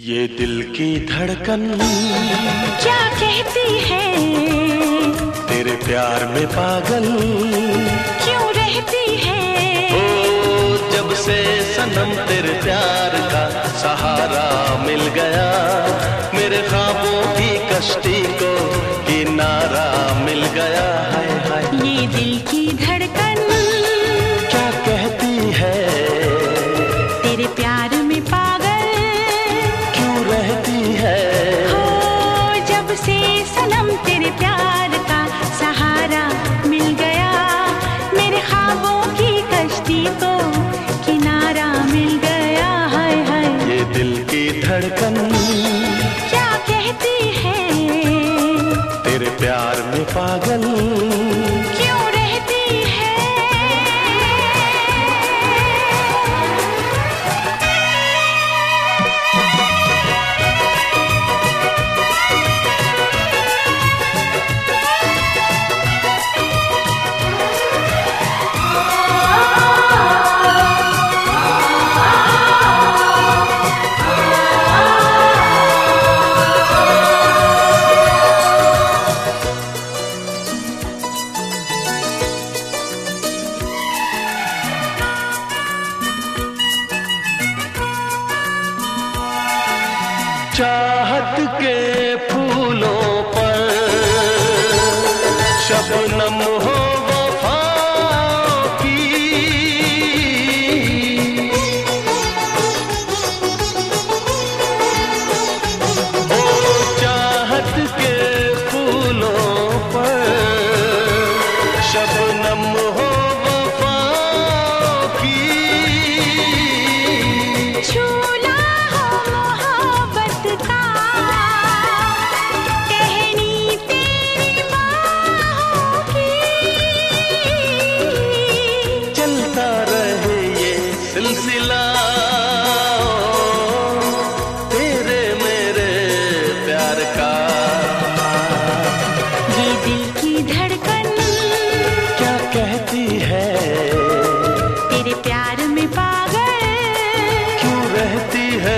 ये दिल की धड़कन क्या कहती है, तेरे प्यार में पागल क्यों रहती है। ओ जब से सनम तेरे प्यार का सहारा मिल गया, मेरे ख्वाबों की कश्ती को किनारा मिल गया। हाय हाय ये दिल की धड़कन क्या कहती है, तेरे प्यार में पागल क्यों रहती है। हो जब से सनम तेरे प्यार का सहारा मिल गया, मेरे ख्वाबों की कश्ती को किनारा मिल गया। हाय हाय ये दिल की धड़कन क्या कहती है, तेरे प्यार में पागल क्यों रहती है। चाहत के फूलों पर शबनम हो वफा की, ओ चाहत के फूलों पर शबनम हो वफा की। झूला हो मोहब्बत का, टहनी तेरी बाहों की। चलता रहे ये सिलसिला तेरे मेरे प्यार का। ये दिल की धड़कन क्या कहती है, तेरे प्यार में पागल क्यों रहती है।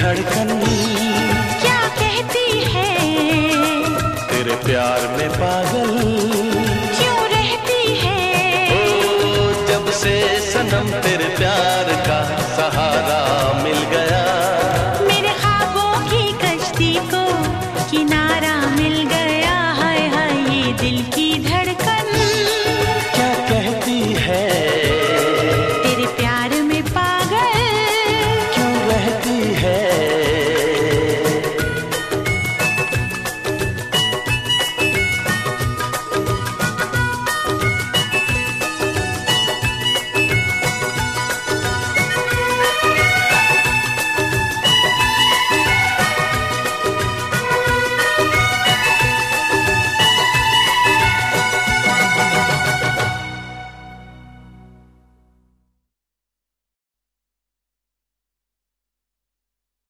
धड़कन क्या कहती है, तेरे प्यार में पागल क्यों रहती है। ओ जब से सनम तेरे प्यार